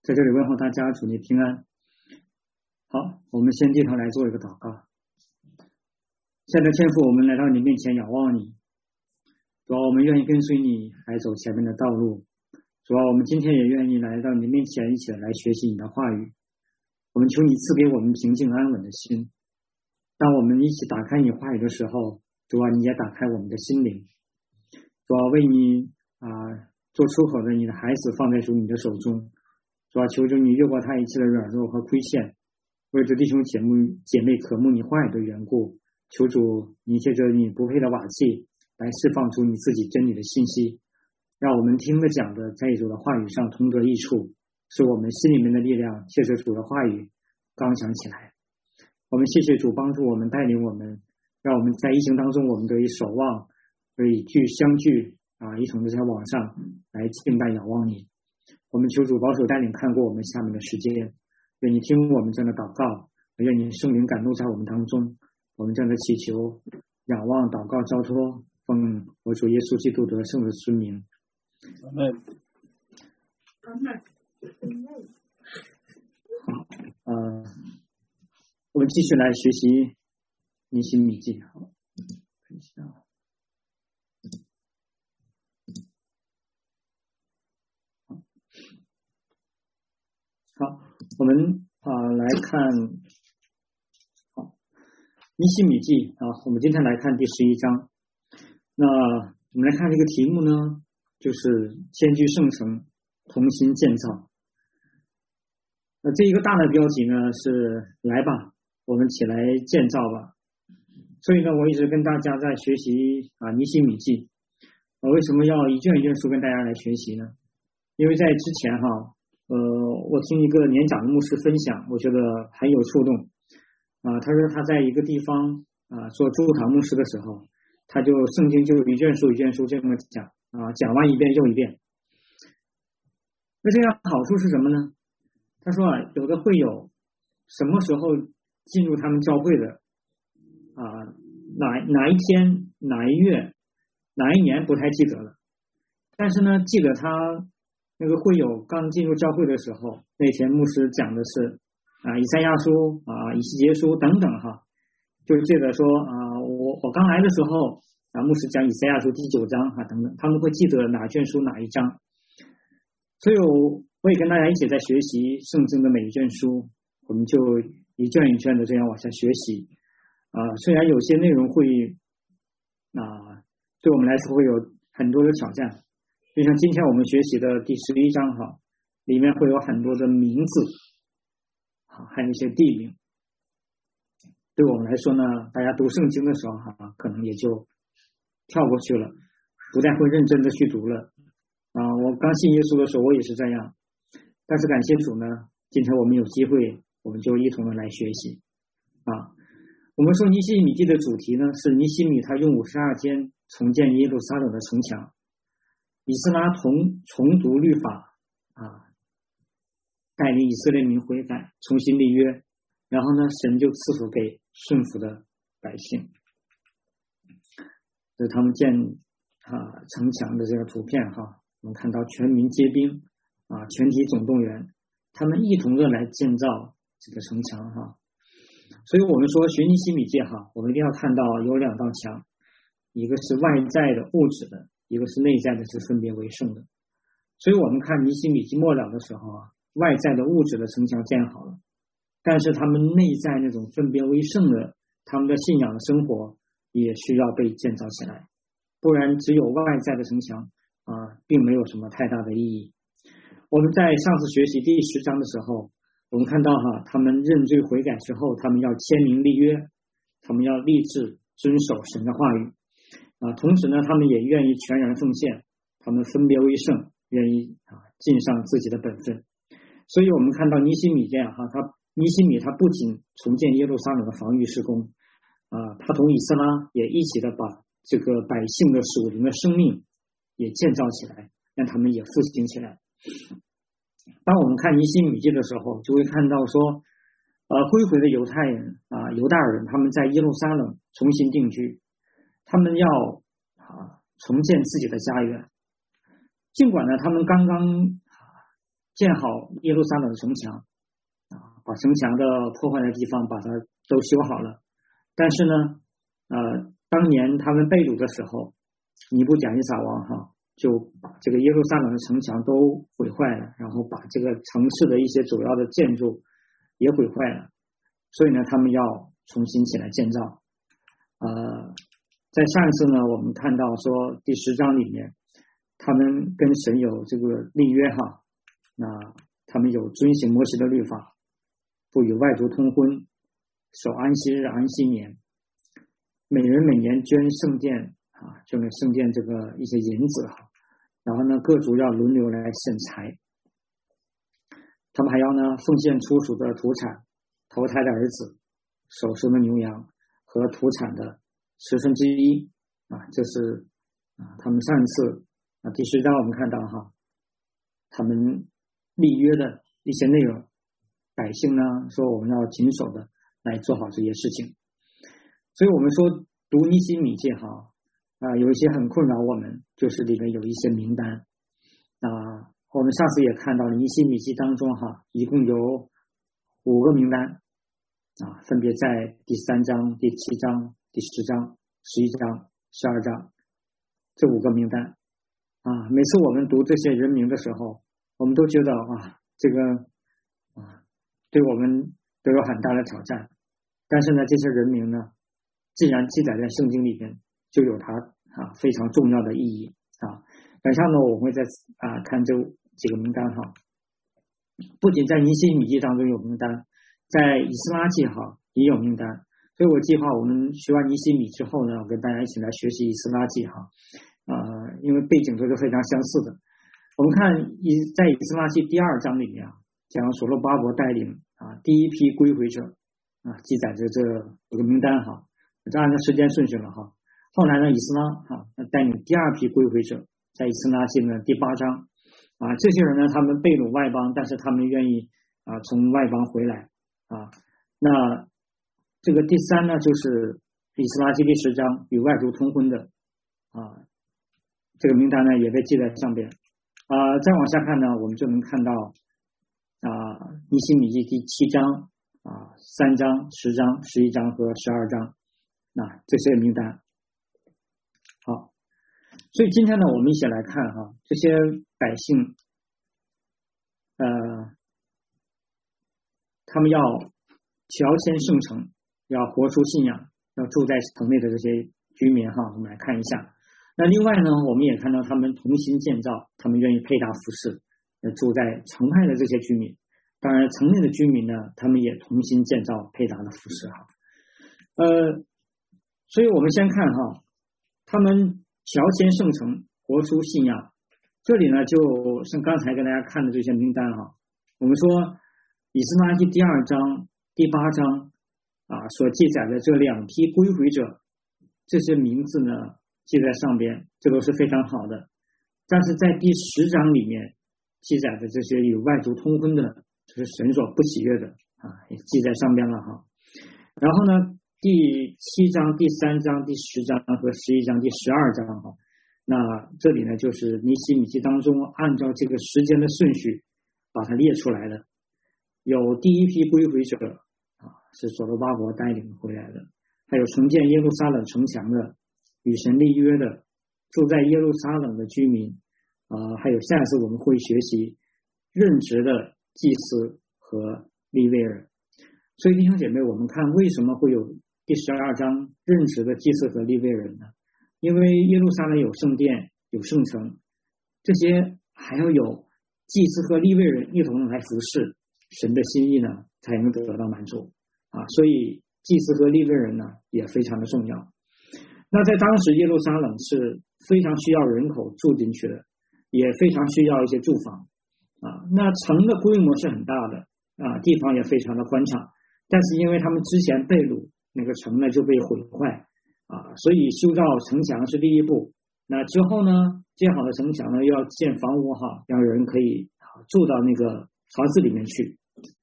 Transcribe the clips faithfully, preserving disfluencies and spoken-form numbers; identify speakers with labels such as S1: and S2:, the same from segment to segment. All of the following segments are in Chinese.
S1: 在这里问候大家，祝你平安。好，我们先低头来做一个祷告。亲爱的天父，我们来到你面前仰望你，主啊，我们愿意跟随你来走前面的道路。主啊，我们今天也愿意来到你面前，一起来学习你的话语。我们求你赐给我们平静安稳的心。当我们一起打开你话语的时候，主啊，你也打开我们的心灵。主啊，为你啊做出口的你的孩子放在主你的手中。主啊，求主你越过他一切的软弱和亏欠，为着弟兄姐妹姐妹渴慕你话语的缘故，求主你借着你不配的瓦器来释放出你自己真理的信息，让我们听的讲的在主的话语上同得益处，使我们心里面的力量借着主的话语刚强起来。我们谢谢主帮助我们带领我们，让我们在疫情当中我们得以守望，得以聚相聚啊，一同的在网上来敬拜仰望你。我们求主保守带领看过我们下面的时间，愿你听我们这样的祷告，愿你圣灵感动在我们当中。我们这样的祈求仰望祷告交托，奉我主耶稣基督得胜的尊名。
S2: 阿们。
S1: 阿们。好，呃，我们继续来学习尼希米记。好，看一下。好，我们啊、呃、来看，好，尼希米记啊，我们今天来看第十一章。那我们来看这个题目呢，就是兼具圣城，同心建造。那这一个大的标题呢是来吧，我们起来建造吧。所以呢，我一直跟大家在学习啊尼希米记。我为什么要一卷一卷书跟大家来学习呢？因为在之前哈。呃，我听一个年长的牧师分享，我觉得很有触动啊。他说他在一个地方啊做驻堂牧师的时候，他就圣经就一卷书一卷书这么讲啊，讲完一遍又一遍。那这样好处是什么呢？他说啊，有的会友什么时候进入他们教会的啊，哪哪一天哪一月哪一年不太记得了，但是呢，记得他。那个会友刚进入教会的时候，那天牧师讲的是啊以赛亚书啊以西结书等等哈，就是记得说啊我我刚来的时候啊牧师讲以赛亚书第九章啊等等，他们会记得哪卷书哪一章，所以我我也跟大家一起在学习圣经的每一卷书，我们就一卷一卷的这样往下学习啊，虽然有些内容会啊对我们来说会有很多的挑战。就像今天我们学习的第十一章哈，里面会有很多的名字，啊，还有一些地名。对我们来说呢，大家读圣经的时候哈，可能也就跳过去了，不再会认真的去读了。啊，我刚信耶稣的时候，我也是这样。但是感谢主呢，今天我们有机会，我们就一同的来学习。啊，我们说尼希米记的主题呢，是尼希米他用五十二天重建耶路撒冷的城墙。以斯拉重重读律法啊，带领以色列民悔改，重新立约，然后呢，神就赐福给顺服的百姓。这是他们建啊城墙的这个图片哈，我们看到全民皆兵啊，全体总动员，他们一同的来建造这个城墙哈。所以我们说学尼希米记哈，我们一定要看到有两道墙，一个是外在的物质的。一个是内在的，是分别为圣的。所以我们看尼希米记末了的时候啊，外在的物质的城墙建好了，但是他们内在那种分别为圣的，他们的信仰的生活也需要被建造起来，不然只有外在的城墙啊，并没有什么太大的意义。我们在上次学习第十章的时候，我们看到哈，他们认罪悔改之后，他们要签名立约，他们要立志遵守神的话语。啊，同时呢，他们也愿意全然奉献，他们分别为圣，愿意啊尽上自己的本分。所以我们看到尼希米这样哈，他尼希米他不仅重建耶路撒冷的防御施工啊，他同以斯拉也一起的把这个百姓的属灵的生命也建造起来，让他们也复兴起来。当我们看尼希米记的时候，就会看到说，呃，归回的犹太人啊，犹大人他们在耶路撒冷重新定居。他们要啊重建自己的家园，尽管呢他们刚刚建好耶路撒冷的城墙啊，把城墙的破坏的地方把它都修好了。但是呢，呃，当年他们被掳的时候，尼布甲尼撒王哈就把这个耶路撒冷的城墙都毁坏了，然后把这个城市的一些主要的建筑也毁坏了。所以呢，他们要重新起来建造。呃，在上一次呢，我们看到说第十章里面，他们跟神有这个立约哈，那他们有遵行摩西的律法，不与外族通婚，守安息日、安息年，每人每年捐圣殿啊，捐给圣殿这个一些银子哈，然后呢，各族要轮流来审财，他们还要呢奉献出属的土产。头胎的儿子、首生的牛羊和土产的十分之一啊，这是啊他们上一次啊第十章我们看到哈，他们立约的一些内容，百姓呢说我们要谨守的来做好这些事情。所以我们说读尼希米记哈啊，有一些很困扰我们，就是里面有一些名单啊，我们上次也看到了尼希米记当中哈，一共有五个名单啊，分别在第三章、第七章、第十章、十一章、十二章这五个名单啊。每次我们读这些人名的时候，我们都觉得啊，这个啊对我们都有很大的挑战。但是呢，这些人名呢，既然记载在圣经里面，就有它啊非常重要的意义啊。晚上呢，我会再啊看这几个名单哈。不仅在尼希米记当中有名单，在以斯拉记哈也有名单，所以我计划我们学完尼希米之后呢，我跟大家一起来学习以斯拉记哈，呃，因为背景都是非常相似的。我们看以在以斯拉记第二章里面啊，讲所罗巴伯带领啊第一批归回者啊，记载着这有个名单哈，这按照时间顺序了哈。后来呢，以斯拉哈带领第二批归回者，在以斯拉记呢第八章。啊，这些人呢，他们被掳外邦，但是他们愿意啊从外邦回来啊。那这个第三呢，就是以斯拉记第十章与外族通婚的啊，这个名单呢也被记在上边啊。再往下看呢，我们就能看到啊尼希米记第七章啊、三章、十章、十一章和十二章，那这些名单。好。所以今天呢，我们一起来看哈，这些百姓，呃，他们要乔迁圣城，要活出信仰，要住在城内的这些居民哈，我们来看一下。那另外呢，我们也看到他们同心建造，他们愿意配搭服饰，呃，住在城外的这些居民。当然，城内的居民呢，他们也同心建造配搭的服饰哈。呃，所以我们先看哈，他们。乔迁圣城，活出信仰。这里呢，就像刚才跟大家看的这些名单哈，我们说以斯拉记第二章、第八章啊所记载的这两批归回者，这些名字呢记在上边，这都是非常好的。但是在第十章里面记载的这些与外族通婚的，就是神所不喜悦的啊，也记在上边了哈。然后呢？第七章、第三章、第十章和十一章、第十二章哈，那这里呢就是尼希米记当中按照这个时间的顺序把它列出来的。有第一批归回者啊，是所罗巴伯带领回来的，还有重建耶路撒冷城墙的、与神立约的、住在耶路撒冷的居民啊，还有下一次我们会学习任职的祭司和利未人。所以弟兄姐妹，我们看为什么会有第十二章任职的祭司和利未人呢？因为耶路撒冷有圣殿、有圣城，这些还要有祭司和利未人一同来服侍，神的心意呢才能得到满足啊。所以祭司和利未人呢也非常的重要。那在当时耶路撒冷是非常需要人口住进去的，也非常需要一些住房啊。那城的规模是很大的啊，地方也非常的宽敞，但是因为他们之前被掳，那个城呢就被毁坏啊，所以修造城墙是第一步。那之后呢，建好的城墙呢，要建房屋哈，让人可以住到那个房子里面去。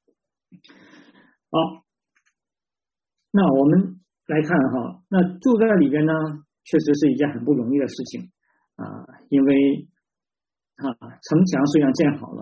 S1: 好，那我们来看哈，那住在里边呢，确实是一件很不容易的事情啊，因为啊，城墙虽然建好了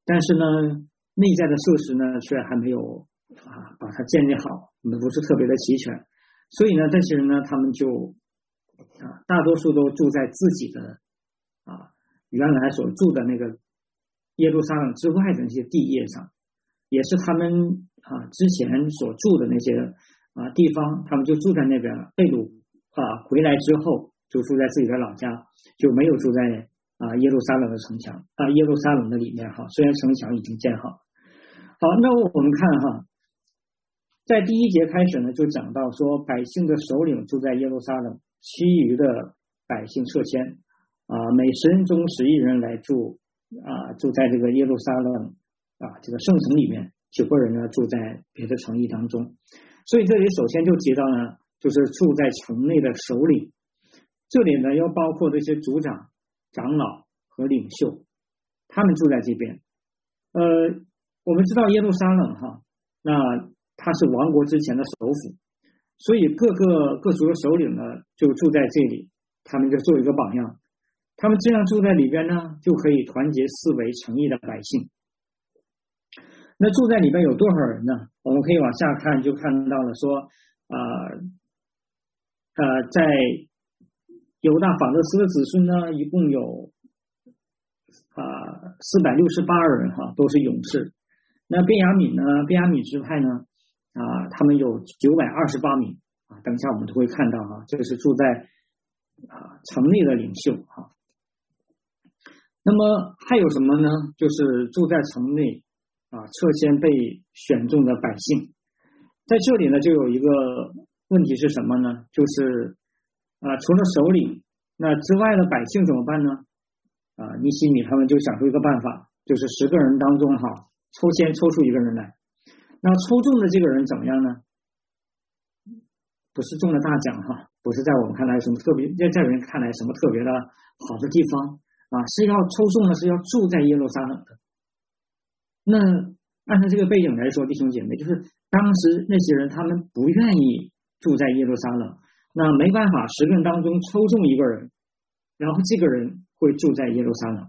S1: 但是呢，内在的设施呢却还没有啊把它建立好，不是特别的齐全，所以呢，这些人呢，他们就啊大多数都住在自己的啊原来所住的那个耶路撒冷之外的那些地业上，也是他们啊之前所住的那些啊地方，他们就住在那边了。被掳啊回来之后，就住在自己的老家，就没有住在啊耶路撒冷的城墙啊耶路撒冷的里面哈。虽然城墙已经建好。好，那我们看哈，在第一节开始呢，就讲到说百姓的首领住在耶路撒冷，其余的百姓撤迁啊，每十人中十一人来住啊，住在这个耶路撒冷啊这个圣城里面，九个人呢住在别的城邑当中。所以这里首先就提到呢，就是住在城内的首领，这里呢要包括这些族长、长老和领袖，他们住在这边。呃，我们知道耶路撒冷哈，那它是王国之前的首府，所以各个各族的首领呢就住在这里，他们就做一个榜样。他们这样住在里边呢，就可以团结四围诚意的百姓。那住在里边有多少人呢？我们可以往下看，就看到了说，呃呃，在犹大法勒斯的子孙呢，一共有啊四百六十八人哈，都是勇士。那便雅悯呢，便雅悯支派呢，啊，他们有九百二十八名啊。等一下我们都会看到哈，这个是住在啊城内的领袖哈。那么还有什么呢？就是住在城内啊，撤迁被选中的百姓。在这里呢，就有一个问题是什么呢？就是啊，除了首领，那之外的百姓怎么办呢？啊，尼希米他们就想出一个办法，就是十个人当中哈，抽签抽出一个人来。那抽中的这个人怎么样呢？不是中了大奖哈，不是在我们看来什么特别，在在人看来什么特别的好的地方啊，是要抽中的是要住在耶路撒冷的。那按照这个背景来说，弟兄姐妹，就是当时那些人他们不愿意住在耶路撒冷，那没办法，十个人当中抽中一个人，然后这个人会住在耶路撒冷。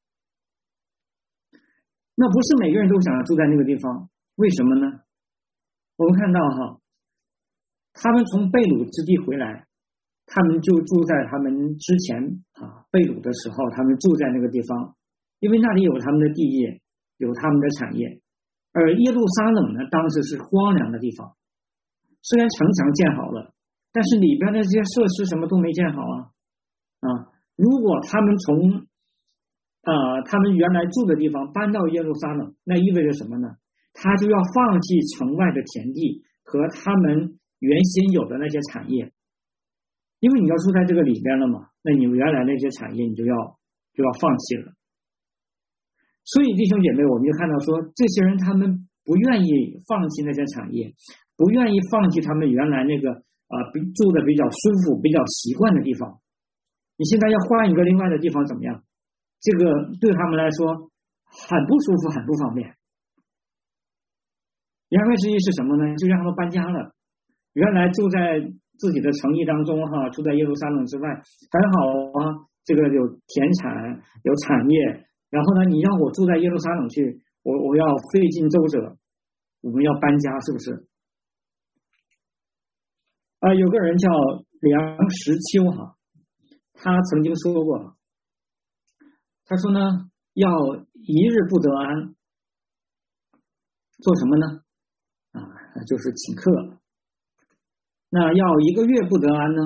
S1: 那不是每个人都想住在那个地方，为什么呢？我们看到哈，他们从被掳之地回来，他们就住在他们之前啊被掳的时候，他们住在那个地方，因为那里有他们的地业，有他们的产业。而耶路撒冷呢，当时是荒凉的地方，虽然城墙建好了，但是里边的这些设施什么都没建好啊啊！如果他们从啊他们原来住的地方搬到耶路撒冷，那意味着什么呢？他就要放弃城外的田地和他们原先有的那些产业，因为你要住在这个里边了嘛，那你原来那些产业你就要就要放弃了。所以弟兄姐妹，我们就看到说，这些人他们不愿意放弃那些产业，不愿意放弃他们原来那个啊、呃、住的比较舒服、比较习惯的地方。你现在要换一个另外的地方怎么样？这个对他们来说很不舒服，很不方便。言外之意是什么呢？就让他们搬家了。原来住在自己的城邑当中哈，住在耶路撒冷之外很好啊，这个有田产有产业，然后呢你让我住在耶路撒冷去，我我要费尽周折，我们要搬家，是不是啊、呃？有个人叫梁实秋哈，他曾经说过，他说呢，要一日不得安，做什么呢？啊，就是请客。那要一个月不得安呢？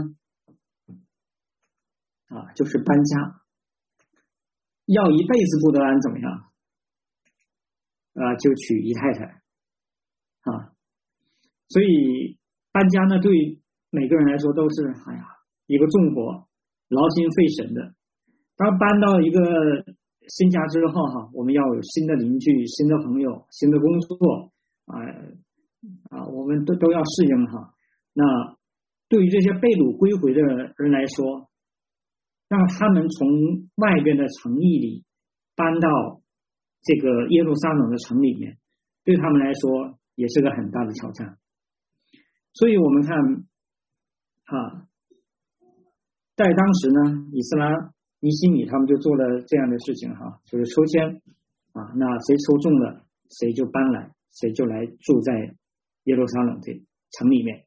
S1: 啊，就是搬家。要一辈子不得安怎么样？啊，就娶姨太太。啊，所以搬家呢，对每个人来说都是哎呀一个重活，劳心费神的。当搬到一个新家之后哈，我们要有新的邻居、新的朋友、新的工作啊啊，我们都都要适应哈。那对于这些被掳归回的人来说，让他们从外边的城邑里搬到这个耶路撒冷的城里面，对他们来说也是个很大的挑战。所以我们看啊，在当时呢，以斯拉尼希米他们就做了这样的事情哈，就是抽签啊，那谁抽中了，谁就搬来，谁就来住在耶路撒冷的城里面。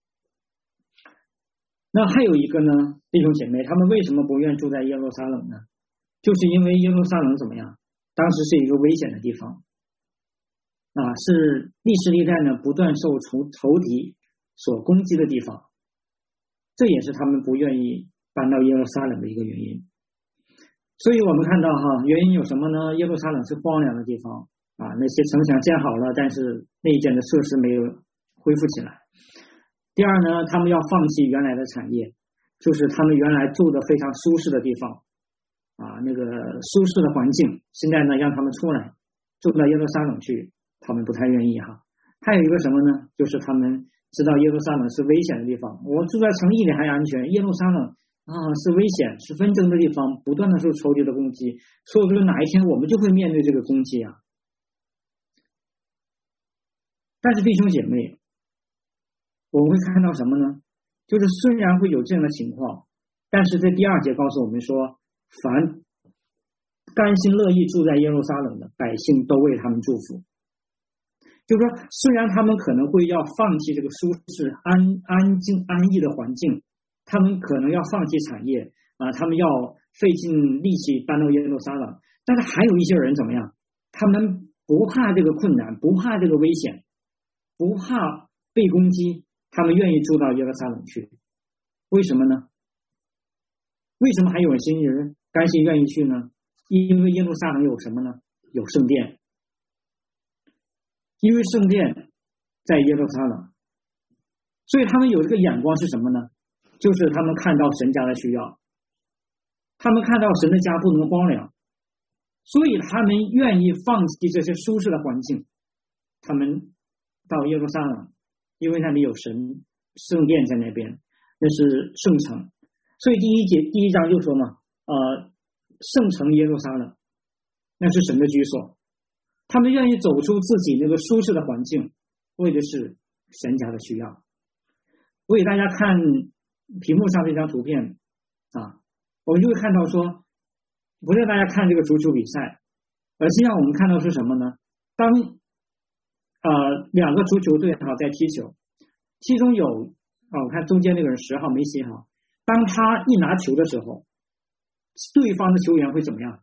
S1: 那还有一个呢，弟兄姐妹，他们为什么不愿住在耶路撒冷呢？就是因为耶路撒冷怎么样？当时是一个危险的地方啊，是历史历代呢不断受仇仇敌所攻击的地方，这也是他们不愿意搬到耶路撒冷的一个原因。所以我们看到哈，原因有什么呢？耶路撒冷是荒凉的地方啊，那些城墙建好了，但是内建的设施没有恢复起来。第二呢，他们要放弃原来的产业，就是他们原来住的非常舒适的地方啊，那个舒适的环境，现在呢让他们出来住到耶路撒冷去，他们不太愿意哈。还有一个什么呢？就是他们知道耶路撒冷是危险的地方，我住在城邑里还安全，耶路撒冷啊是危险，是纷争的地方，不断的受仇敌的攻击，说不定哪一天我们就会面对这个攻击啊。但是弟兄姐妹，我们会看到什么呢？就是虽然会有这样的情况，但是这第二节告诉我们说，凡甘心乐意住在耶路撒冷的百姓都为他们祝福。就是说，虽然他们可能会要放弃这个舒适安安静安逸的环境，他们可能要放弃产业啊，他们要费尽力气搬到耶路撒冷，但是还有一些人怎么样？他们不怕这个困难，不怕这个危险，不怕被攻击，他们愿意住到耶路撒冷去。为什么呢？为什么还有些人甘心愿意去呢？因为耶路撒冷有什么呢？有圣殿。因为圣殿在耶路撒冷，所以他们有这个眼光是什么呢？就是他们看到神家的需要，他们看到神的家不能荒凉，所以他们愿意放弃这些舒适的环境，他们到耶路撒冷，因为那里有神圣殿在那边，那是圣城。所以第一节第一章就说嘛，呃，圣城耶路撒冷，那是神的居所。他们愿意走出自己那个舒适的环境，为的是神家的需要。我给大家看屏幕上这张图片啊，我们就会看到说，不是大家看这个足球比赛，而实际上我们看到是什么呢？当呃两个足球队哈在踢球，其中有啊，我看中间那个人十号梅西哈，当他一拿球的时候，对方的球员会怎么样？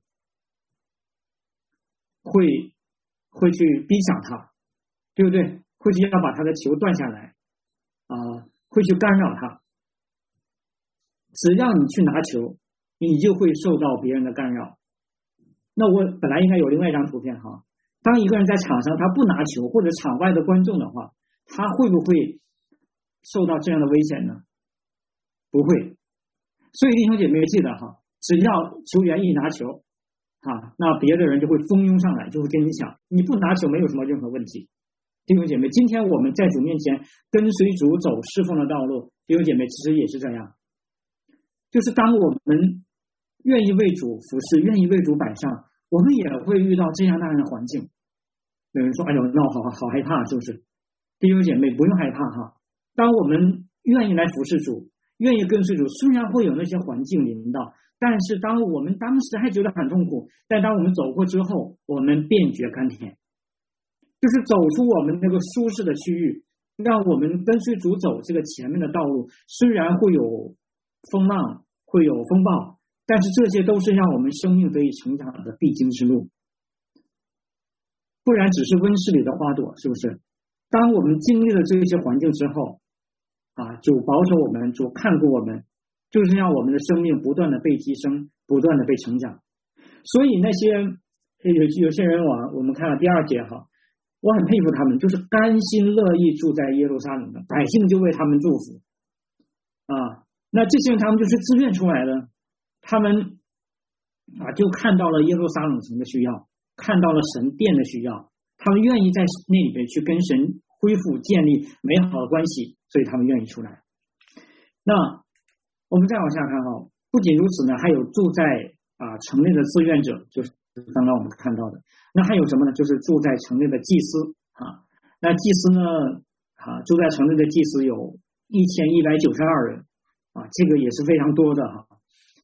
S1: 会会去逼抢他，对不对？会去要把他的球断下来啊、呃，会去干扰他。只要你去拿球，你就会受到别人的干扰。那我本来应该有另外一张图片哈，当一个人在场上他不拿球，或者场外的观众的话，他会不会受到这样的危险呢？不会。所以弟兄姐妹记得哈，只要球员一拿球啊，那别的人就会蜂拥上来，就会跟你抢。你不拿球没有什么任何问题。弟兄姐妹，今天我们在主面前跟随主走侍奉的道路，弟兄姐妹其实也是这样，就是当我们愿意为主服侍，愿意为主摆上，我们也会遇到这样那样的环境。有人说，哎呦，那我好好害怕，是不是？弟兄姐妹不用害怕哈，当我们愿意来服侍主，愿意跟随主，虽然会有那些环境临到，但是当我们当时还觉得很痛苦，但当我们走过之后，我们便觉甘甜，就是走出我们那个舒适的区域，让我们跟随主走这个前面的道路，虽然会有风浪，会有风暴，但是这些都是让我们生命得以成长的必经之路，不然只是温室里的花朵，是不是？当我们经历了这些环境之后啊，主保守我们，主看顾我们，就是让我们的生命不断的被提升，不断的被成长。所以那些有有些人我我们看了第二节哈，我很佩服他们，就是甘心乐意住在耶路撒冷的百姓就为他们祝福啊。那这些人他们就是自愿出来的，他们啊就看到了耶路撒冷城的需要，看到了神殿的需要，他们愿意在那里边去跟神恢复建立美好的关系，所以他们愿意出来。那我们再往下看哈，不仅如此呢，还有住在啊城内的志愿者，就是刚刚我们看到的。那还有什么呢？就是住在城内的祭司啊。那祭司呢啊，住在城内的祭司有一千一百九十二人啊，这个也是非常多的哈。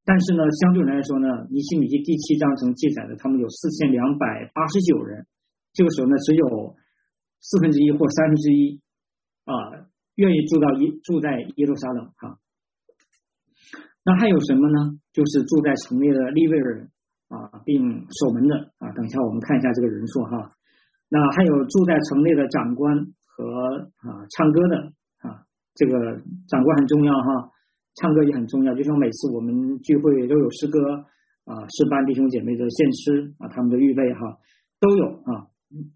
S1: 但是呢，相对来说呢，尼希米记第七章中记载的，他们有四千两百八十九人，这个时候呢，只有四分之一或三分之一啊，愿意住到耶住在耶路撒冷哈。那还有什么呢？就是住在城内的利未人啊，并守门的啊。等一下我们看一下这个人数哈。那还有住在城内的长官和啊唱歌的啊，这个长官很重要哈，唱歌也很重要。就像每次我们聚会都有诗歌啊，诗班弟兄姐妹的献诗啊，他们的预备哈都有啊。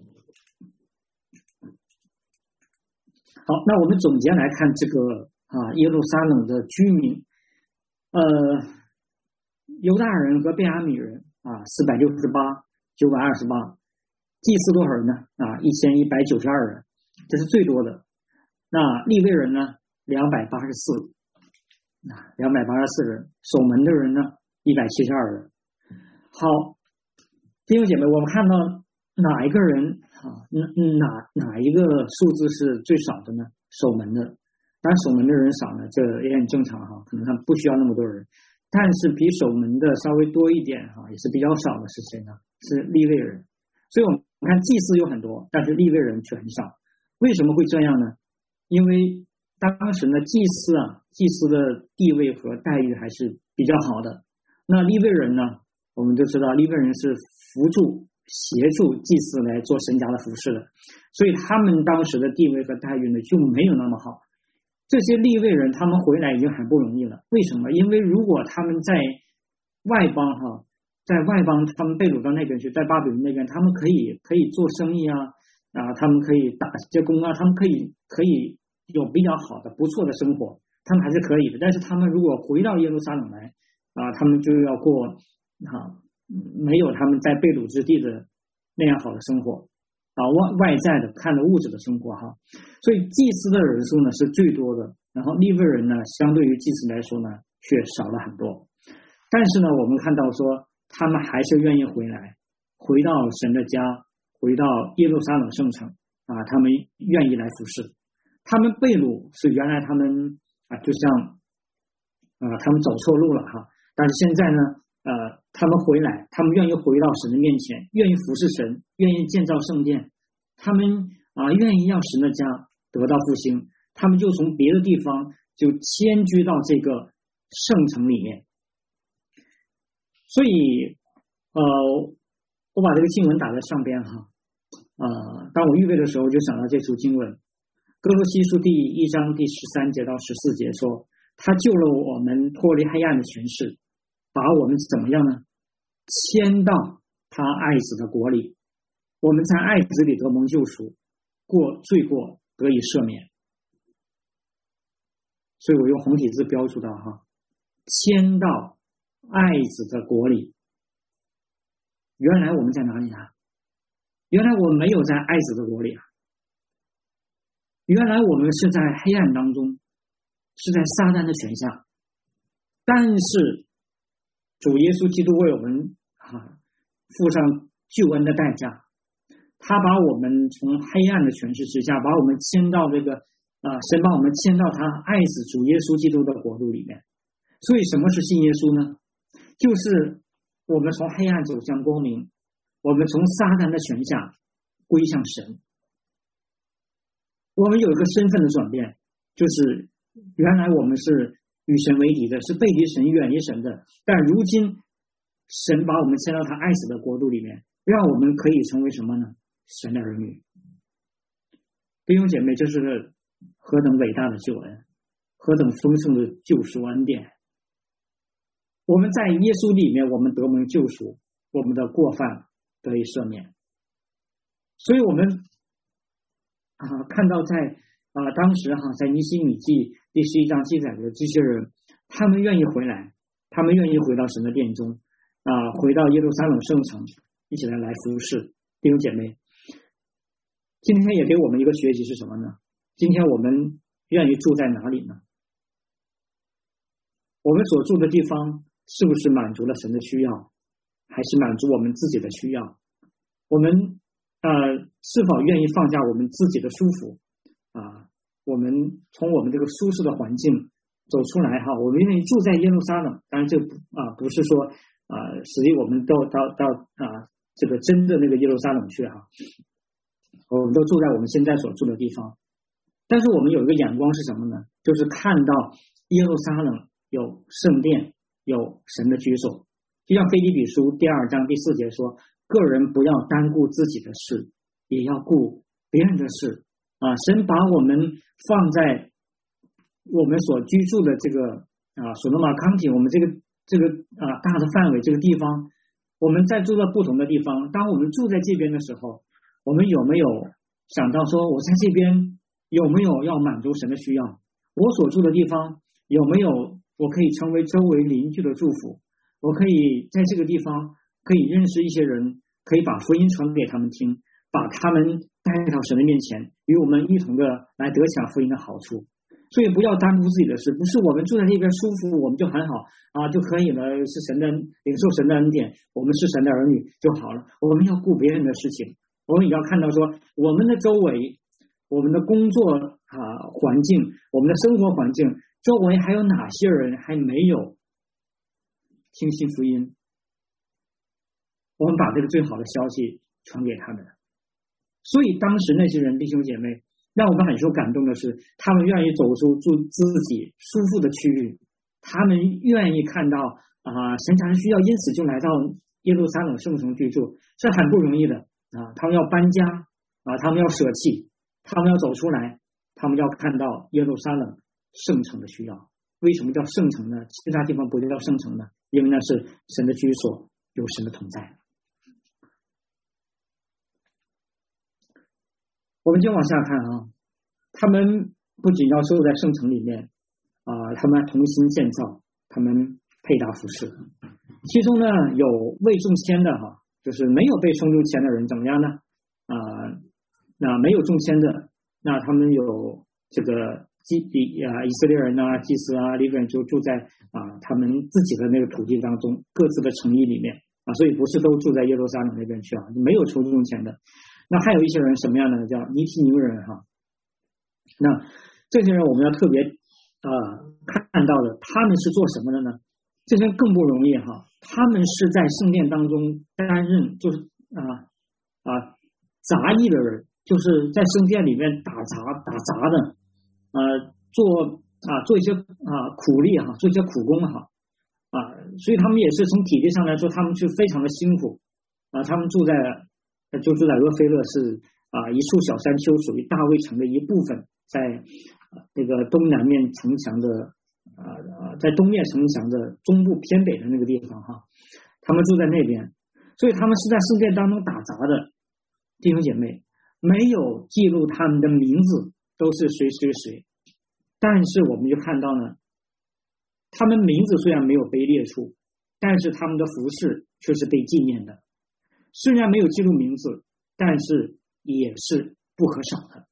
S1: 好，那我们总结来看这个啊耶路撒冷的居民，呃，犹大人和便雅悯人啊，四百六十八，九百二十八，祭司多少人呢？啊，一千一百九十二人，这是最多的。那利未人呢？两百八十四，啊，两百八十四人，守门的人呢？一百七十二人。好，弟兄姐妹，我们看到哪一个人？啊，哪哪一个数字是最少的呢？守门的，当然守门的人少呢，这也很正常哈，可能他不需要那么多人，但是比守门的稍微多一点哈，也是比较少的是谁呢？是利未人。所以我们看祭司有很多，但是利未人却很少。为什么会这样呢？因为当时呢，祭司啊，祭司的地位和待遇还是比较好的。那利未人呢，我们都知道利未人是辅助协助祭司来做神家的服侍的，所以他们当时的地位和待遇呢就没有那么好。这些利未人他们回来已经很不容易了，为什么？因为如果他们在外邦哈，在外邦他们被掳到那边去，在巴比伦那边，他们可以可以做生意啊啊，他们可以打这工啊，他们可以可以有比较好的不错的生活，他们还是可以的。但是他们如果回到耶路撒冷来啊，他们就要过啊没有他们在被掳之地的那样好的生活啊，外外在的看的物质的生活哈。所以祭司的人数呢是最多的，然后利未人呢相对于祭司来说呢却少了很多。但是呢，我们看到说他们还是愿意回来，回到神的家，回到耶路撒冷圣城啊，他们愿意来服侍。他们被掳是原来他们啊，就像啊他们走错路了哈，但是现在呢，呃，他们回来，他们愿意回到神的面前，愿意服侍神，愿意建造圣殿，他们啊愿意让神的家得到复兴，他们就从别的地方就迁居到这个圣城里面。所以呃，我把这个经文打在上边哈，呃，当我预备的时候就想到这处经文，哥罗西书第一章第十三节到十四节说，他救了我们脱离黑暗的权势，把我们怎么样呢？迁到他爱子的国里，我们在爱子里得蒙救赎，过罪过得以赦免。所以我用红体字标注到哈，迁到爱子的国里。原来我们在哪里啊？原来我们没有在爱子的国里啊，原来我们是在黑暗当中，是在撒旦的权下。但是主耶稣基督为我们啊付上救恩的代价，他把我们从黑暗的权势之下，把我们迁到这个啊，神把我们迁到他爱子主耶稣基督的国度里面。所以什么是信耶稣呢？就是我们从黑暗走向光明，我们从撒旦的权下归向神。我们有一个身份的转变，就是原来我们是与神为敌的，是背离神远离神的，但如今神把我们迁到他爱子的国度里面，让我们可以成为什么呢？神的儿女。弟兄姐妹，这是何等伟大的救恩，何等丰盛的救赎恩典。我们在耶稣里面，我们得蒙救赎，我们的过犯得以赦免。所以我们啊，看到在啊当时哈，在尼希米记第十一章记载的这些人，他们愿意回来，他们愿意回到神的殿中啊，回到耶路撒冷圣城，一起来来服侍。弟兄姐妹，今天也给我们一个学习是什么呢？今天我们愿意住在哪里呢？我们所住的地方是不是满足了神的需要，还是满足我们自己的需要？我们呃是否愿意放下我们自己的舒服啊？我们从我们这个舒适的环境走出来哈，我们愿意住在耶路撒冷。当然这啊不是说啊，实际我们都到到啊这个真的那个耶路撒冷去哈，我们都住在我们现在所住的地方。但是我们有一个眼光是什么呢？就是看到耶路撒冷有圣殿，有神的居所。就像腓立比书第二章第四节说，个人不要单顾自己的事，也要顾别人的事啊。神把我们放在我们所居住的这个啊索多玛康体，我们这个这个啊大的范围这个地方，我们在住在不同的地方。当我们住在这边的时候，我们有没有想到说，我在这边有没有要满足神的需要？我所住的地方有没有我可以成为周围邻居的祝福？我可以在这个地方可以认识一些人，可以把福音传给他们听，把他们带到神的面前，与我们一同的来得享福音的好处。所以不要单顾自己的事，不是我们住在那边舒服我们就很好啊就可以了，是神的领受神的恩典，我们是神的儿女就好了。我们要顾别人的事情，我们也要看到说，我们的周围，我们的工作啊环境，我们的生活环境周围还有哪些人还没有听信福音，我们把这个最好的消息传给他们。所以当时那些人弟兄姐妹让我们很受感动的是，他们愿意走出住自己舒服的区域，他们愿意看到啊神产需要，因此就来到耶路撒冷圣城居住，是很不容易的啊。他们要搬家啊，他们要舍弃，他们要走出来，他们要看到耶路撒冷圣城的需要。为什么叫圣城呢？其他地方不叫圣城呢？因为那是神的居所，有神的同在。我们就往下看啊，他们不仅要住在圣城里面啊，他们同心建造，他们配搭服饰。其中呢有未中签的哈，就是没有被送入签的人怎么样呢？啊，那没有中签的，那他们有这个祭啊以色列人啊、祭司啊、利未人就住在啊他们自己的那个土地当中，各自的城邑里面啊，所以不是都住在耶路撒冷那边去啊，没有抽中签的。那还有一些人什么样的叫尼提宁人哈？那这些人我们要特别啊、呃、看到的，他们是做什么的呢？这些人更不容易哈，他们是在圣殿当中担任就是啊啊杂役的人，就是在圣殿里面打杂打杂的，呃做啊做一些啊苦力哈，做一些苦工哈啊，所以他们也是从体力上来说，他们是非常的辛苦啊，他们住在。就住在俄菲勒是啊一处小山丘，属于大卫城的一部分，在这个东南面城墙的啊在东面城墙的中部偏北的那个地方哈，他们住在那边，所以他们是在圣殿当中打杂的弟兄姐妹，没有记录他们的名字，都是谁谁谁，但是我们就看到呢，他们名字虽然没有被列出，但是他们的服饰却是被纪念的。虽然没有记录名字，但是也是不可少的。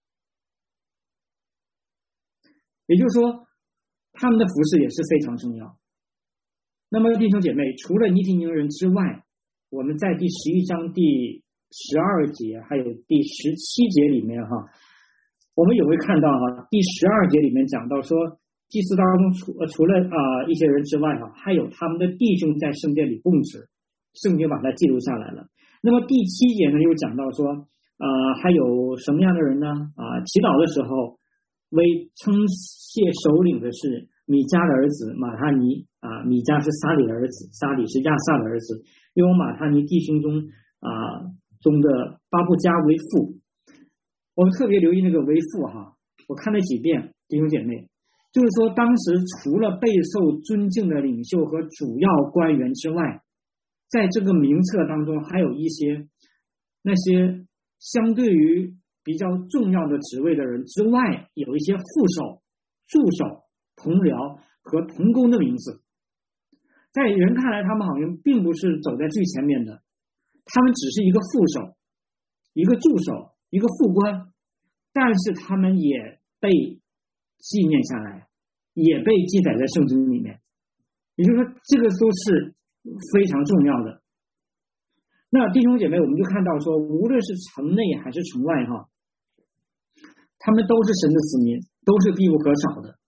S1: 也就是说，他们的服饰也是非常重要。那么弟兄姐妹，除了尼提宁人之外，我们在第十一章第十二节还有第十七节里面哈，我们也会看到哈，第十二节里面讲到说，祭司当中除呃除了啊、呃、一些人之外哈，还有他们的弟兄在圣殿里供职。圣经把它记录下来了。那么第七节呢，又讲到说，呃，还有什么样的人呢？啊、呃，祈祷的时候，为称谢首领的是米迦的儿子马他尼啊、呃，米迦是撒里的儿子，撒里是亚萨的儿子，用马他尼弟兄中啊、呃、中的巴布加为父。我们特别留意那个为父哈，我看了几遍，弟兄姐妹，就是说当时除了备受尊敬的领袖和主要官员之外，在这个名册当中还有一些那些相对于比较重要的职位的人之外，有一些副手、助手、同僚和同工的名字，在人看来他们好像并不是走在最前面的，他们只是一个副手、一个助手、一个副官，但是他们也被纪念下来，也被记载在圣经里面，也就是说这个都是非常重要的。那弟兄姐妹，我们就看到说，无论是城内还是城外哈，他们都是神的子民，都是必不可少的。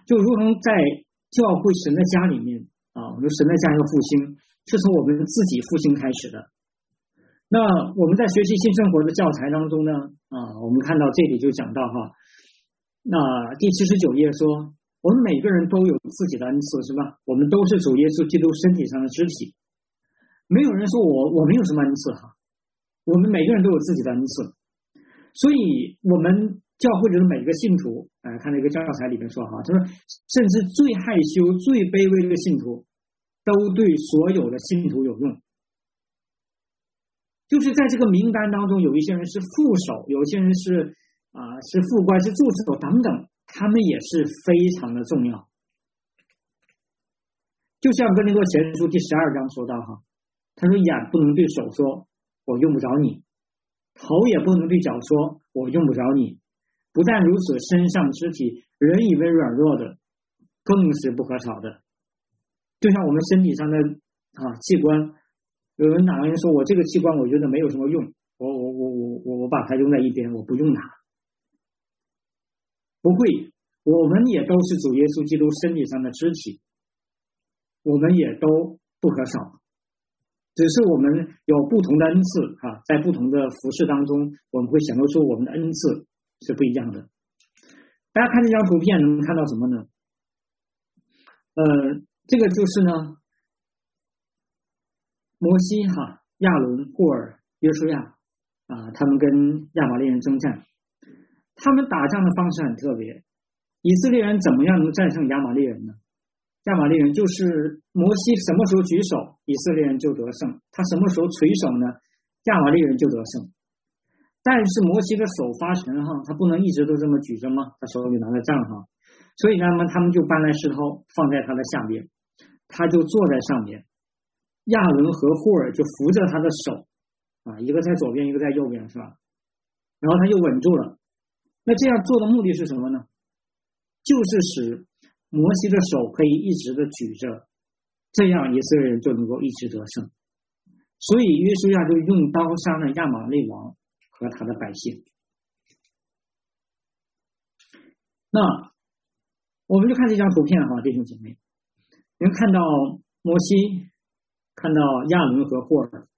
S1: 就如同在教会神的家里面啊，我们神的家要复兴，是从我们自己复兴开始的。那我们在学习新生活的教材当中呢，啊，我们看到这里就讲到哈，那第七十九页说，我们每个人都有自己的恩赐，是吧？我们都是主耶稣基督身体上的肢体，没有人说我我没有什么恩赐哈，我们每个人都有自己的恩赐，所以我们教会里的每个信徒，哎、呃，看这个教材里面说哈，他说，甚至最害羞、最卑微的信徒，都对所有的信徒有用。就是在这个名单当中，有一些人是副手，有一些人是啊、呃、是副官，是助手等等，他们也是非常的重要。就像哥林多前书第十二章说到哈，他说眼不能对手说我用不着你，头也不能对脚说我用不着你。不但如此，身上肢体人以为软弱的，更是不可少的。就像我们身体上的啊器官。有人哪个人说我这个器官我觉得没有什么用，我我我我我我把它用在一边，我不用它。不会，我们也都是主耶稣基督身体上的肢体，我们也都不可少，只是我们有不同的恩赐啊，在不同的服事当中，我们会显露出我们的恩赐是不一样的。大家看这张图片能看到什么呢？呃，这个就是呢。摩西哈、亚伦、霍尔、约书亚啊，他们跟亚玛力人征战，他们打仗的方式很特别。以色列人怎么样能战胜亚玛力人呢？亚玛力人就是摩西什么时候举手，以色列人就得胜；他什么时候垂手呢，亚玛力人就得胜。但是摩西的手发沉哈，他不能一直都这么举着吗？他手里拿着杖哈，所以呢，他们就搬来石头放在他的下边，他就坐在上面。亚伦和霍尔就扶着他的手啊，一个在左边，一个在右边，是吧？然后他就稳住了。那这样做的目的是什么呢？就是使摩西的手可以一直的举着，这样以色列人就能够一直得胜。所以约书亚就用刀杀了亚玛力王和他的百姓。那我们就看这张图片哈，弟兄姐妹，能看到摩西。看到亚伦和霍尔，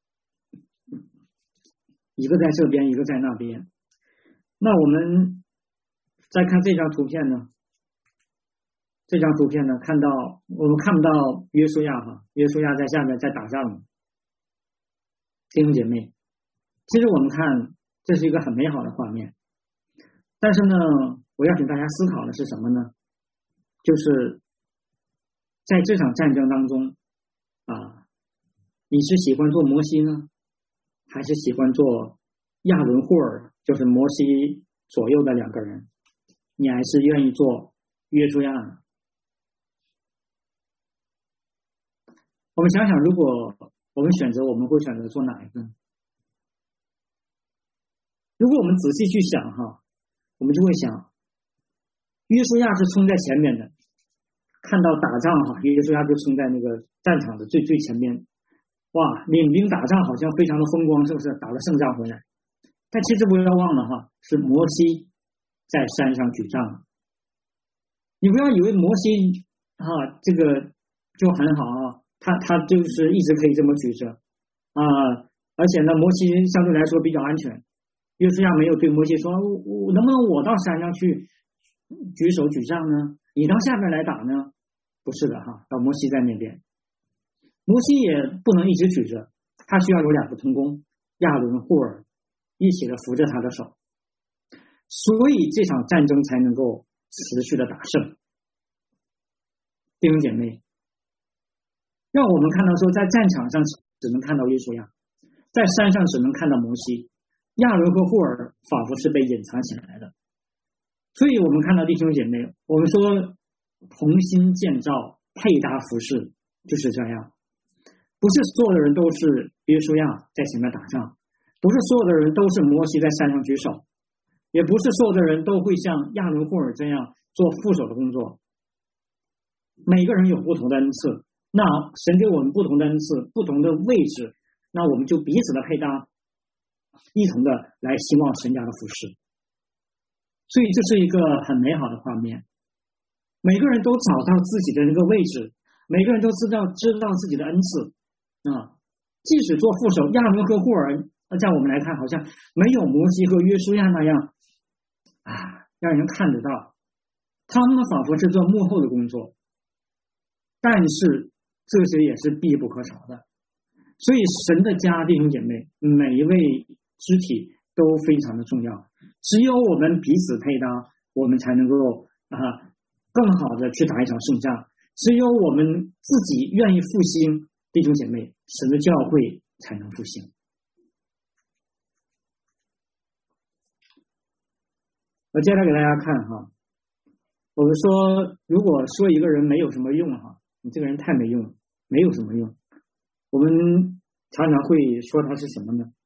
S1: 一个在这边，一个在那边。那我们再看这张图片呢？这张图片呢，看到我们看不到约书亚哈，约书亚在下面在打仗。弟兄姐妹，其实我们看这是一个很美好的画面，但是呢，我要请大家思考的是什么呢？就是在这场战争当中。啊，你是喜欢做摩西呢，还是喜欢做亚伦霍尔，就是摩西左右的两个人？你还是愿意做约书亚呢？我们想想，如果我们选择，我们会选择做哪一个？如果我们仔细去想哈，我们就会想，约书亚是冲在前面的。看到打仗哈，约书亚就冲在那个战场的最最前边，哇，领兵打仗好像非常的风光，是不是？打了胜仗回来。但其实不要忘了哈，是摩西在山上举杖。你不要以为摩西啊这个就很好啊，他他就是一直可以这么举着啊，而且呢，摩西相对来说比较安全。约书亚没有对摩西说，我能不能我到山上去举手举杖呢？你到下面来打呢？不是的哈，到摩西在那边，摩西也不能一直举着，他需要有两个同工，亚伦、霍尔一起的扶着他的手，所以这场战争才能够持续的打胜。弟兄姐妹，让我们看到说，在战场上只能看到约书亚，在山上只能看到摩西，亚伦和霍尔仿佛是被隐藏起来的。所以我们看到弟兄姐妹，我们说同心建造配搭服饰就是这样，不是所有的人都是约书亚在前面打仗，不是所有的人都是摩西在山上举手，也不是所有的人都会像亚伦霍尔这样做副手的工作。每个人有不同的恩赐，那神给我们不同的恩赐，不同的位置，那我们就彼此的配搭，一同的来希望神家的服事。所以这是一个很美好的画面。 每个人都找到自己的那个位置，每个人都知道知道自己的恩赐啊。即使做副手，亚伦和户尔，在我们来看，好像没有摩西和约书亚那样啊，让人看得到，他们仿佛是做幕后的工作，但是这些也是必不可少的。所以神的家，弟兄姐妹，每一位肢体都非常的重要，只有我们彼此配搭，我们才能够啊更好的去打一场胜仗。只有我们自己愿意复兴，弟兄姐妹，神的教会才能复兴。我接下来给大家看哈，我们说，如果说一个人没有什么用哈，你这个人太没用，没有什么用，我们常常会说他是什么呢？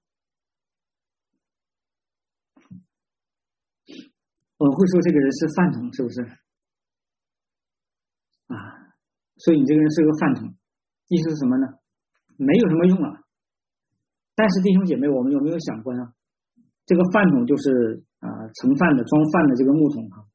S1: 我们会说这个人是饭桶，是不是？啊，所以你这个人是个饭桶，意思是什么呢？没有什么用啊。但是弟兄姐妹，我们有没有想过呢？这个饭桶就是啊盛饭的、装饭的这个木桶啊。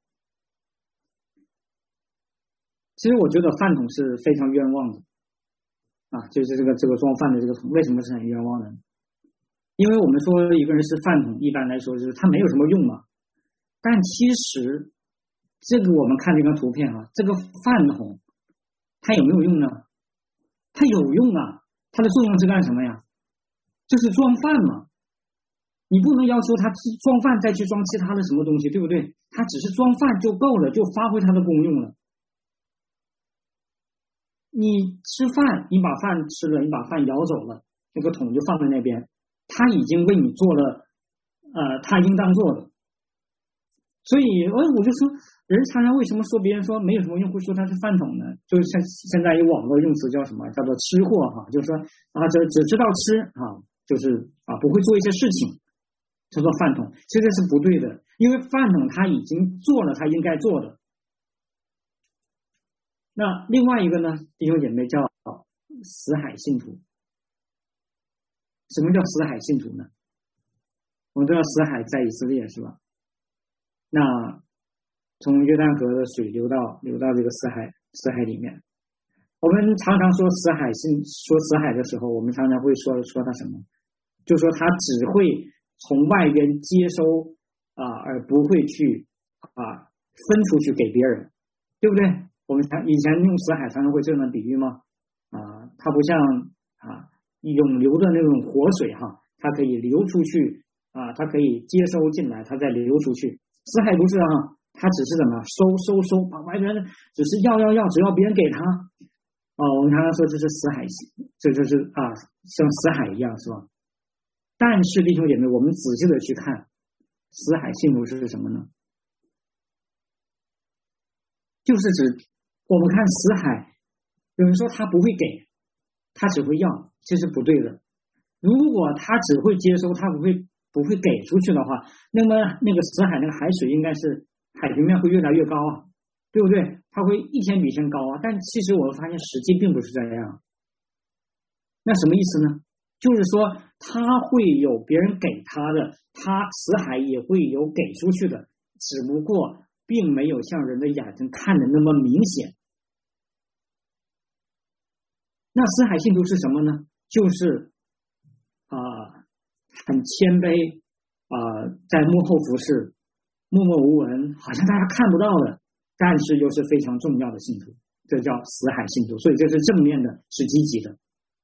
S1: 其实我觉得饭桶是非常冤枉的啊，就是这个这个装饭的这个桶，为什么是很冤枉的？因为我们说一个人是饭桶，一般来说就是他没有什么用嘛。但其实这个我们看这张图片啊，这个饭桶它有没有用呢？它有用啊，它的作用是干什么呀？就是装饭嘛。你不能要求它装饭再去装其他的什么东西，对不对？它只是装饭就够了，就发挥它的功用了。你吃饭，你把饭吃了，你把饭舀走了，那个桶就放在那边，它已经为你做了呃它应当做的。所以我我就说，人常常为什么说别人说没有什么用，会说他是饭桶呢？就是像现在有网络用词叫什么，叫做吃货哈，就是说啊，只只知道吃啊，就是啊不会做一些事情，叫做饭桶。其实这是不对的，因为饭桶他已经做了他应该做的。那另外一个呢，弟兄姐妹叫死海信徒。什么叫死海信徒呢？我们知道死海在以色列是吧？那从约旦河的水流到流到这个死海死海里面，我们常常说死海信说死海的时候，我们常常会说说他什么？就说他只会从外边接收啊，而不会去啊分出去给别人，对不对？我们以前用死海常常会这样的比喻吗？啊，它不像啊涌流的那种活水哈，它可以流出去啊，它可以接收进来，它再流出去。死海不是啊，他只是怎么收收收，把外边只是要要要，只要别人给他哦，我们常常说这是死海，这就是啊，像死海一样是吧？但是弟兄姐妹，我们仔细的去看，死海信徒是什么呢？就是指我们看死海，有人说他不会给，他只会要，这是不对的。如果他只会接收，他不会。不会给出去的话，那么那个死海那个海水应该是海平面会越来越高啊，对不对？它会一天比一天高啊。但其实我们发现实际并不是这样。那什么意思呢？就是说他会有别人给他的，他死海也会有给出去的，只不过并没有像人的眼睛看的那么明显。那死海信徒是什么呢？就是啊。呃很谦卑啊、呃，在幕后服侍，默默无闻，好像大家看不到的，但是又是非常重要的信徒，这叫死海信徒。所以这是正面的，是积极的。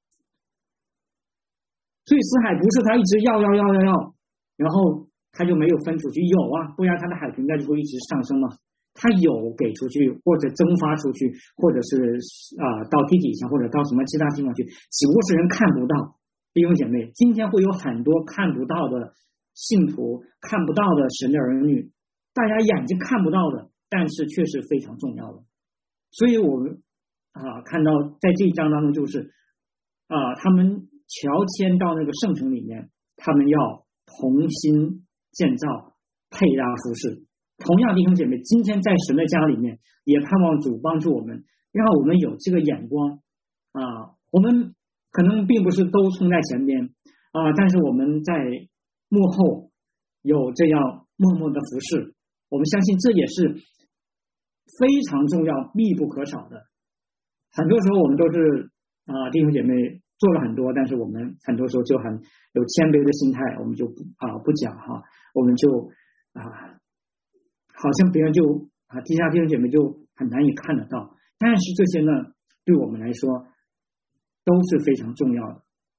S1: 所以死海不是他一直要要要要要，然后他就没有分出去，有啊，不然他的海平面就会一直上升嘛。他有给出去，或者蒸发出去，或者是啊、呃、到地底下，或者到什么其他地方去，只不过是人看不到。弟兄姐妹，今天会有很多看不到的信徒，看不到的神的儿女，大家眼睛看不到的，但是却是非常重要的。所以我们啊看到在这一章当中，就是啊他们乔迁到那个圣城里面，他们要同心建造，配搭服侍。同样，弟兄姐妹，今天在神的家里面，也盼望主帮助我们，让我们有这个眼光啊，我们。可能并不是都冲在前边啊、呃，但是我们在幕后有这样默默的服侍，我们相信这也是非常重要、必不可少的。很多时候我们都是啊、呃，弟兄姐妹做了很多，但是我们很多时候就很有谦卑的心态，我们就不啊、呃、不讲哈，我们就啊、呃、好像别人就啊地下弟兄姐妹就很难以看得到，但是这些呢，对我们来说都是非常重要的。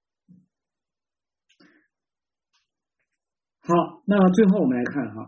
S1: 好，那最后我们来看哈，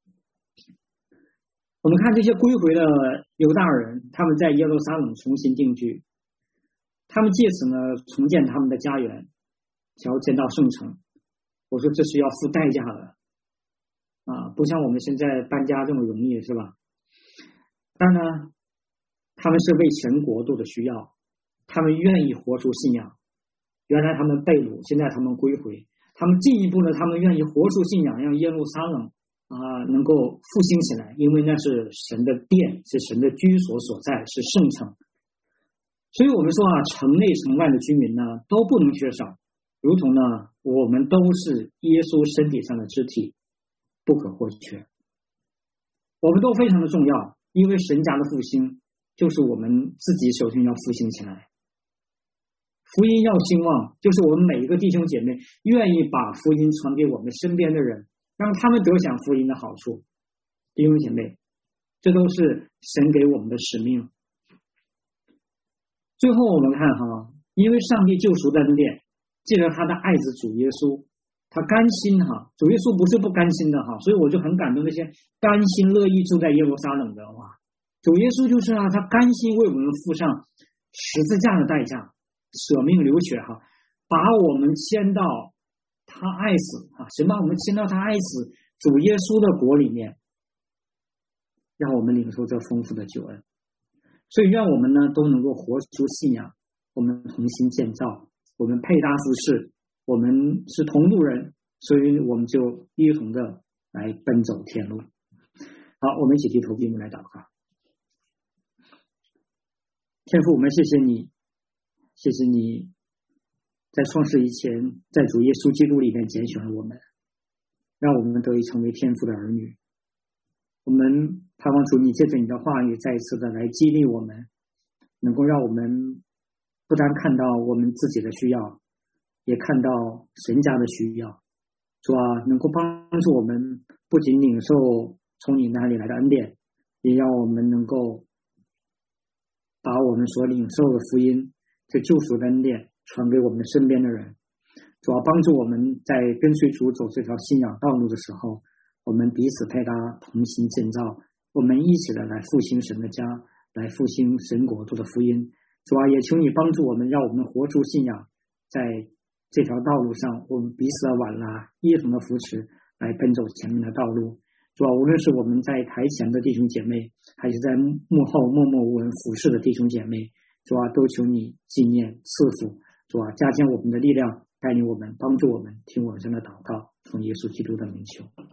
S1: 我们看这些归回的犹大人，他们在耶路撒冷重新定居，他们借此呢重建他们的家园，想要建造圣城。我说这是要付代价的啊，不像我们现在搬家这么容易，是吧？但呢，他们是为神国度的需要，他们愿意活出信仰。原来他们被掳，现在他们归回。他们进一步呢，他们愿意活出信仰，让耶路撒冷啊、呃、能够复兴起来，因为那是神的殿，是神的居所所在，是圣城。所以我们说啊，城内城外的居民呢都不能缺少，如同呢我们都是耶稣身体上的肢体，不可或缺。我们都非常的重要，因为神家的复兴就是我们自己首先要复兴起来。福音要兴旺，就是我们每一个弟兄姐妹愿意把福音传给我们身边的人，让他们得享福音的好处。弟兄姐妹，这都是神给我们的使命。最后我们看哈，因为上帝救赎的恩典，借着他的爱子主耶稣，他甘心哈，主耶稣不是不甘心的哈，所以我就很感动那些甘心乐意住在耶路撒冷的哇，主耶稣就是啊，他甘心为我们付上十字架的代价。舍命流血哈，把我们迁到他爱子啊，神把我们迁到他爱子主耶稣的国里面，让我们领受这丰富的救恩。所以愿我们呢都能够活出信仰，我们同心建造，我们配搭服侍，我们是同路人，所以我们就一同的来奔走天路。好，我们一起低头闭目来祷告。天父，我们谢谢你，谢谢你在创世以前，在主耶稣基督里面拣选了我们，让我们得以成为天父的儿女。我们盼望主你借着你的话语再一次的来激励我们，能够让我们不单看到我们自己的需要，也看到神家的需要。主啊，能够帮助我们不仅领受从你那里来的恩典，也让我们能够把我们所领受的福音，这救赎的恩典传给我们身边的人。主要帮助我们在跟随主走这条信仰道路的时候，我们彼此配搭，同心建造，我们一起的来复兴神的家，来复兴神国度的福音。主啊，也求你帮助我们，让我们活出信仰，在这条道路上我们彼此的挽拉，一同的扶持，来奔走前面的道路。主啊，无论是我们在台前的弟兄姐妹，还是在幕后默默无闻服侍的弟兄姐妹，主啊，都求你纪念赐福。主啊，加添我们的力量，带领我们，帮助我们，听我们的祷告，奉耶稣基督的名求。